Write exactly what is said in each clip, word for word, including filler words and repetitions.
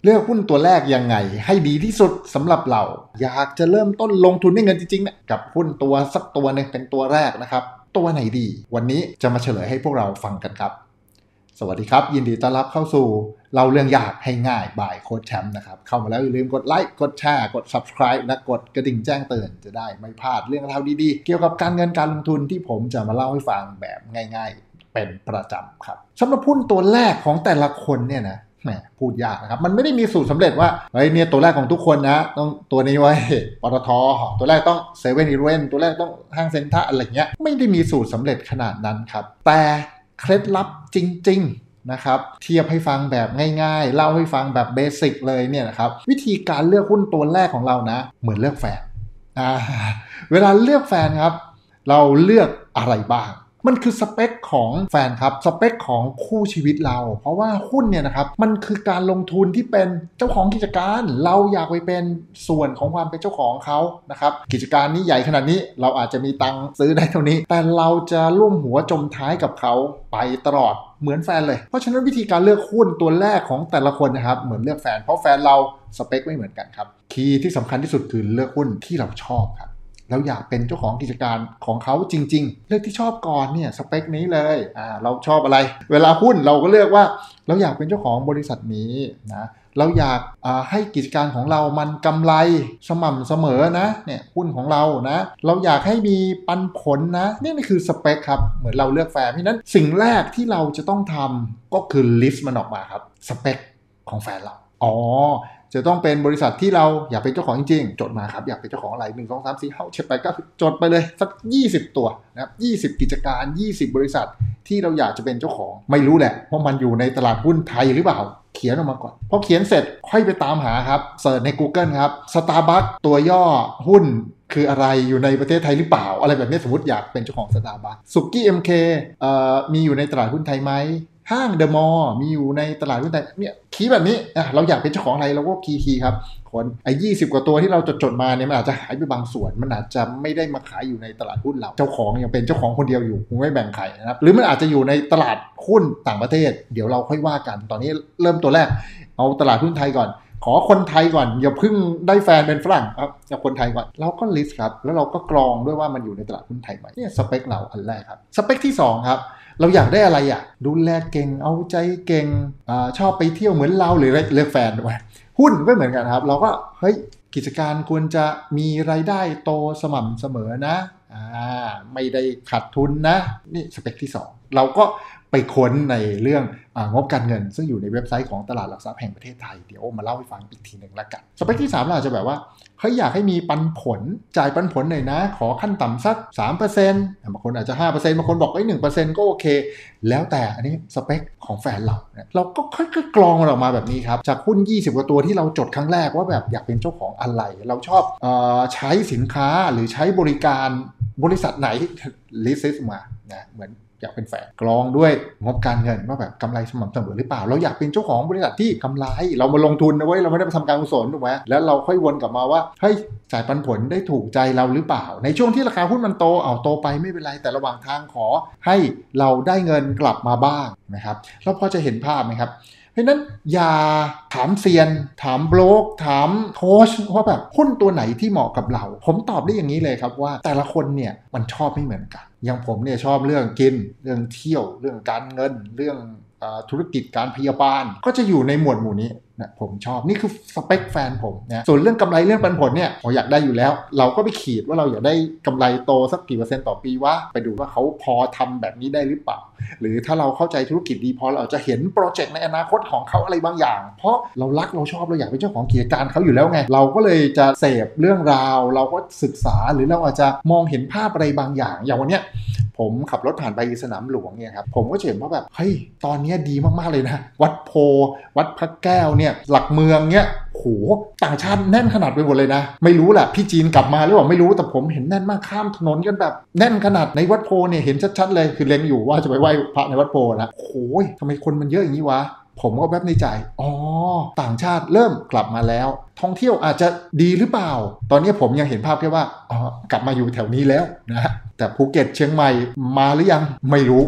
เลือกหุ้นตัวแรกยังไงให้ดีที่สุดสำหรับเราอยากจะเริ่มต้นลงทุนด้วยเงินจริงๆเนี่ยกับหุ้นตัวสักตัวนึงเป็นตัวแรกนะครับตัวไหนดีวันนี้จะมาเฉลยให้พวกเราฟังกันครับสวัสดีครับยินดีต้อนรับเข้าสู่เล่าเรื่องยากให้ง่ายบายโค้ชแชมป์นะครับเข้ามาแล้วอย่าลืมกดไลค์กดแชร์กด Subscribe และกดกระดิ่งแจ้งเตือนจะได้ไม่พลาดเรื่องราวดีๆเกี่ยวกับการเงินการลงทุนที่ผมจะมาเล่าให้ฟังแบบง่ายๆเป็นประจำครับสำหรับหุ้นตัวแรกของแต่ละคนเนี่ยนะแหมพูดยากนะครับมันไม่ได้มีสูตรสำเร็จว่าเฮ้ยเนี่ยตัวแรกของทุกคนนะต้องตัวนี้ไว้ปตท.ตัวแรกต้องเซเว่นอีเลฟเว่นตัวแรกต้องห้างเซ็นทรัลอะไรเงี้ยไม่ได้มีสูตรสำเร็จขนาดนั้นครับแต่เคล็ดลับจริงๆนะครับเทียบให้ฟังแบบง่ายๆเล่าให้ฟังแบบเบสิกเลยเนี่ยนะครับวิธีการเลือกหุ้นตัวแรกของเรานะเหมือนเลือกแฟนอ่าเวลาเลือกแฟนครับเราเลือกอะไรบ้างมันคือสเปคของแฟนครับสเปคของคู่ชีวิตเราเพราะว่าหุ้นเนี่ยนะครับมันคือการลงทุนที่เป็นเจ้าของกิจการเราอยากไปเป็นส่วนของความเป็นเจ้าของเขานะครับกิจการนี้ใหญ่ขนาดนี้เราอาจจะมีตังค์ซื้อได้เท่านี้แต่เราจะร่วมหัวจมท้ายกับเขาไปตลอดเหมือนแฟนเลยเพราะฉะนั้นวิธีการเลือกหุ้นตัวแรกของแต่ละคนนะครับเหมือนเลือกแฟนเพราะแฟนเราสเปคไม่เหมือนกันครับคีย์ที่สำคัญที่สุดคือเลือกหุ้นที่เราชอบครับเราอยากเป็นเจ้าของกิจการของเขาจริงๆเลือกที่ชอบก่อนเนี่ยสเปคนี้เลยอ่าเราชอบอะไรเวลาหุ้นเราก็เลือกว่าเราอยากเป็นเจ้าของบริษัทนี้นะเราอยากอ่าให้กิจการของเรามันกำไรสม่ำเสมอนะเนี่ยหุ้นของเรานะเราอยากให้มีปันผลนะนี่นี่คือสเปคครับเหมือนเราเลือกแฟนเพราะนั้นสิ่งแรกที่เราจะต้องทำก็คือลิสต์มันออกมาครับสเปคของแฟนเราอ๋อจะต้องเป็นบริษัทที่เราอยากเป็นเจ้าของจริงๆจดมาครับอยากเป็นเจ้าของอะไรหนึ่ง สอง สาม สี่ ห้า เจ็ด แปด เก้าจดไปเลยสักยี่สิบตัวนะครับยี่สิบกิจการยี่สิบบริษัทที่เราอยากจะเป็นเจ้าของไม่รู้แหละว่ามันอยู่ในตลาดหุ้นไทยหรือเปล่าเขียนออกมาก่อนพอเขียนเสร็จค่อยไปตามหาครับเสิร์ชใน Google ครับ Starbucks ตัวย่อหุ้นคืออะไรอยู่ในประเทศไทยหรือเปล่าอะไรแบบนี้สมมติอยากเป็นเจ้าของ Starbucks สุกี้ เอ็ม เค เอ่อมีอยู่ในตลาดหุ้นไทยไหมห้างเดอะมอลล์มีอยู่ในตลาดหุ้นไทยเนี่ยคีย์แบบนี้อ่ะเราอยากเป็นเจ้าของอะไรเราก็คีย์คีย์ครับคนไอ้ยี่สิบกว่าตัวที่เราจดจดมาเนี่ยมันอาจจะหายไปบางส่วนมันอาจจะไม่ได้มาขายอยู่ในตลาดหุ้นเราเจ้าของยังเป็นเจ้าของคนเดียวอยู่คงไม่แบ่งใครนะครับหรือมันอาจจะอยู่ในตลาดหุ้นต่างประเทศเดี๋ยวเราค่อยว่ากันตอนนี้เริ่มตัวแรกเอาตลาดหุ้นไทยก่อนขอคนไทยก่อนอย่าเพิ่งได้แฟนเป็นฝรั่งครับเอาคนไทยก่อนเราก็ลิสต์ครับแล้วเราก็กรองด้วยว่ามันอยู่ในตลาดหุ้นไทยไหมเนี่ยสเปคเราอันแรกครับสเปคที่สองครับเราอยากได้อะไรอ่ะดูแลเก่งเอาใจเก่งอ่าชอบไปเที่ยวเหมือนเราหรือเลือกแฟนด้วยหุ้นก็เหมือนกันครับเราก็เฮ้ยกิจการควรจะมีรายได้โตสม่ำเสมอนะอ่าไม่ได้ขาดทุนนะนี่สเปคที่สองเราก็ไปค้นในเรื่องงบการเงินซึ่งอยู่ในเว็บไซต์ของตลาดหลักทรัพย์แห่งประเทศไทยเดี๋ยวมาเล่าให้ฟังอีกทีหนึ่งละกันสเปคที่สามเราอาจจะแบบว่าเฮ้ยอยากให้มีปันผลจ่ายปันผลหน่อยนะขอขั้นต่ำสัก สามเปอร์เซ็นต์ บางคนอาจจะ ห้าเปอร์เซ็นต์ บางคนบอกเอ้ย หนึ่งเปอร์เซ็นต์ ก็โอเคแล้วแต่อันนี้สเปคของแฟนเราเราก็ค่อยๆกรองมันออกมาแบบนี้ครับจากหุ้นยี่สิบกว่าตัวที่เราจดครั้งแรกว่าแบบอยากเป็นเจ้าของอะไรเราชอบเอ่อใช้สินค้าหรือใช้บริการบริษัทไหนลิสต์มานะเหมือนอยากเป็นแฟนกรองด้วยงบการเงินว่าแบบกำไรสม่ำเสมอหรือเปล่าเราอยากเป็นเจ้าของบริษัทที่กำไรเรามาลงทุนนะเว้ยเราไม่ได้มาทำการกุศลถูกไหมแล้วเราค่อยวนกลับมาว่าเฮ้ยจ่ายปันผลได้ถูกใจเราหรือเปล่าในช่วงที่ราคาหุ้นมันโตเอาโตไปไม่เป็นไรแต่ระหว่างทางขอให้เราได้เงินกลับมาบ้างนะครับเราพอจะเห็นภาพไหมครับเพราะนั้นอย่าถามเซียนถามโบรกถามโค้ชว่าแบบหุ้นตัวไหนที่เหมาะกับเราผมตอบได้อย่างนี้เลยครับว่าแต่ละคนเนี่ยมันชอบไม่เหมือนกันอย่างผมเนี่ยชอบเรื่องกินเรื่องเที่ยวเรื่องการเงินเรื่องธุรกิจการพยาบาลก็จะอยู่ในหมวดหมู่นี้นะผมชอบนี่คือสเปคแฟนผมนะส่วนเรื่องกำไรเรื่องปันผลเนี่ยผมอยากได้อยู่แล้วเราก็ไปขีดว่าเราอยากได้กำไรโตสักกี่เปอร์เซ็นต์ต่อปีวะไปดูว่าเขาพอทำแบบนี้ได้หรือเปล่าหรือถ้าเราเข้าใจธุรกิจดีพอเราจะเห็นโปรเจกต์ในอนาคตของเขาอะไรบางอย่างเพราะเรารักเราชอบเราอยากเป็นเจ้าของกิจการเขาอยู่แล้วไงเราก็เลยจะเสพเรื่องราวเราก็ศึกษาหรือเราอาจจะมองเห็นภาพอะไรบางอย่างอย่างวันเนี้ยผมขับรถผ่านไปสนามหลวงเนี่ยครับผมก็เห็นว่าแบบเฮ้ยตอนนี้ดีมากๆเลยนะวัดโพวัดพระแก้วเนี่ยหลักเมืองเนี่ยโหต่างชาติแน่นขนาดไปหมดเลยนะไม่รู้แหละพี่จีนกลับมาหรือเปล่าไม่รู้แต่ผมเห็นแน่นมากข้ามถนนกันแบบแน่นขนาดในวัดโพเนี่ยเห็นชัดๆเลยคือเล็งอยู่ว่าจะไปไหว้พระในวัดโพนะโอ้ยทำไมคนมันเยอะอย่างนี้วะผมก็แบบในใจอ๋อต่างชาติเริ่มกลับมาแล้วท่องเที่ยวอาจจะดีหรือเปล่าตอนนี้ผมยังเห็นภาพแค่ว่าอ๋อกลับมาอยู่แถวนี้แล้วนะแต่ภูเก็ตเชียงใหม่มาหรือยังไม่รู้แ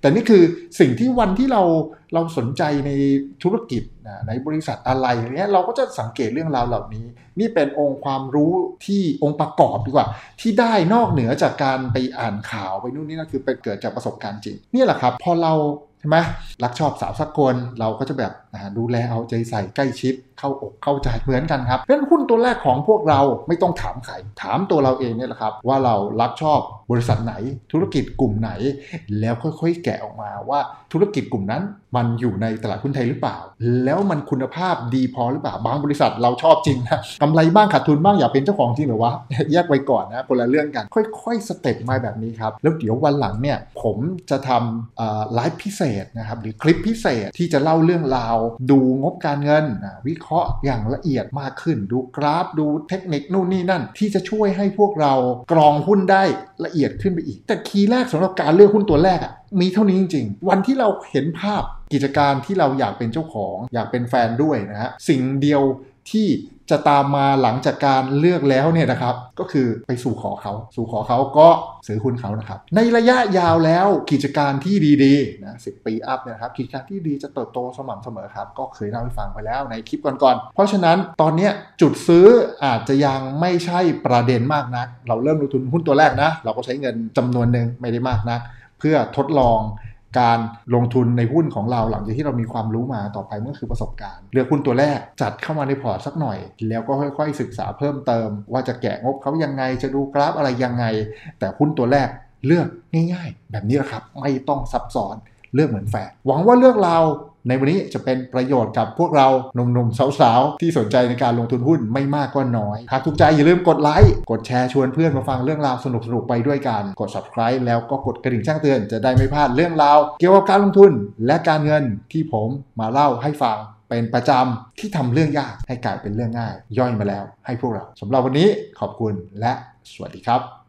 แต่นี่คือสิ่งที่วันที่เราเราสนใจในธุรกิจในบริษัทอะไรอย่างเงี้ยเราก็จะสังเกตเรื่องราวเหล่านี้นี่เป็นองค์ความรู้ที่องค์ประกอบดีกว่าที่ได้นอกเหนือจากการไปอ่านข่าวไปนู่นนี่นั่นคือเป็นเกิดจากประสบการณ์จริงนี่แหละครับพอเราใช่ไหมรักชอบสาวสักคนเราก็จะแบบดูแลเอาใจใส่ใกล้ชิดเข้าอกเข้าใจเหมือนกันครับเพราะฉะนั้นหุ้นตัวแรกของพวกเราไม่ต้องถามใครถามตัวเราเองเนี่ยแหละครับว่าเรารักชอบบริษัทไหนธุรกิจกลุ่มไหนแล้วค่อยๆแกะออกมาว่าธุรกิจกลุ่มนั้นมันอยู่ในตลาดหุ้นไทยหรือเปล่าแล้วมันคุณภาพดีพอหรือเปล่าบางบริษัทเราชอบจริงนะกำไรบ้างขาดทุนบ้างอยากเป็นเจ้าของจริงหรือวะแยกไว้ก่อนนะคนละเรื่องกันค่อยๆสเต็ปมาแบบนี้ครับแล้วเดี๋ยววันหลังเนี่ยผมจะทำไลฟ์พิเศษนะครับหรือคลิปพิเศษที่จะเล่าเรื่องราวดูงบการเงินวิเคราะห์อย่างละเอียดมากขึ้นดูกราฟดูเทคนิคนู่นนี่นั่นที่จะช่วยให้พวกเรากรองหุ้นได้ละเอียดขึ้นไปอีกแต่คีย์แรกสำหรับการเลือกหุ้นตัวแรกอ่ะมีเท่านี้จริงๆวันที่เราเห็นภาพกิจการที่เราอยากเป็นเจ้าของอยากเป็นแฟนด้วยนะฮะสิ่งเดียวที่จะตามมาหลังจากการเลือกแล้วเนี่ยนะครับก็คือไปสู่ขอเขาสู่ขอเขาก็ซื้อหุ้นเขานะครับในระยะยาวแล้วกิจการที่ดีๆนะสิบปีอัพเนี่ยครับกิจการที่ดีจะเติบโตสม่ำเสมอครับก็เคยเล่าให้ฟังไปแล้วในคลิปก่อนๆเพราะฉะนั้นตอนนี้จุดซื้ออาจจะยังไม่ใช่ประเด็นมากนักเราเริ่มลงทุนหุ้นตัวแรกนะเราก็ใช้เงินจำนวนหนึ่งไม่ได้มากนักเพื่อทดลองการลงทุนในหุ้นของเราหลังจากที่เรามีความรู้มาต่อไปเมื่อคือประสบการณ์เลือกหุ้นตัวแรกจัดเข้ามาในพอร์ตสักหน่อยแล้วก็ค่อยๆศึกษาเพิ่มเติมว่าจะแกะงบเขายังไงจะดูกราฟอะไรยังไงแต่หุ้นตัวแรกเลือกง่ายๆแบบนี้แหละครับไม่ต้องซับซ้อนเลือกเหมือนแฟนหวังว่าเลือกเราในวันนี้จะเป็นประโยชน์กับพวกเราหนุ่มๆสาวๆที่สนใจในการลงทุนหุ้นไม่มากก็น้อยหากถูกใจอย่าลืมกดไลค์กดแชร์ชวนเพื่อนมาฟังเรื่องราวสนุกๆไปด้วยกันกด Subscribe แล้วก็กดกระดิ่งแจ้งเตือนจะได้ไม่พลาดเรื่องราวเกี่ยวกับการลงทุนและการเงินที่ผมมาเล่าให้ฟังเป็นประจำที่ทำเรื่องยากให้กลายเป็นเรื่องง่ายย่อยมาแล้วให้พวกเราสำหรับวันนี้ขอบคุณและสวัสดีครับ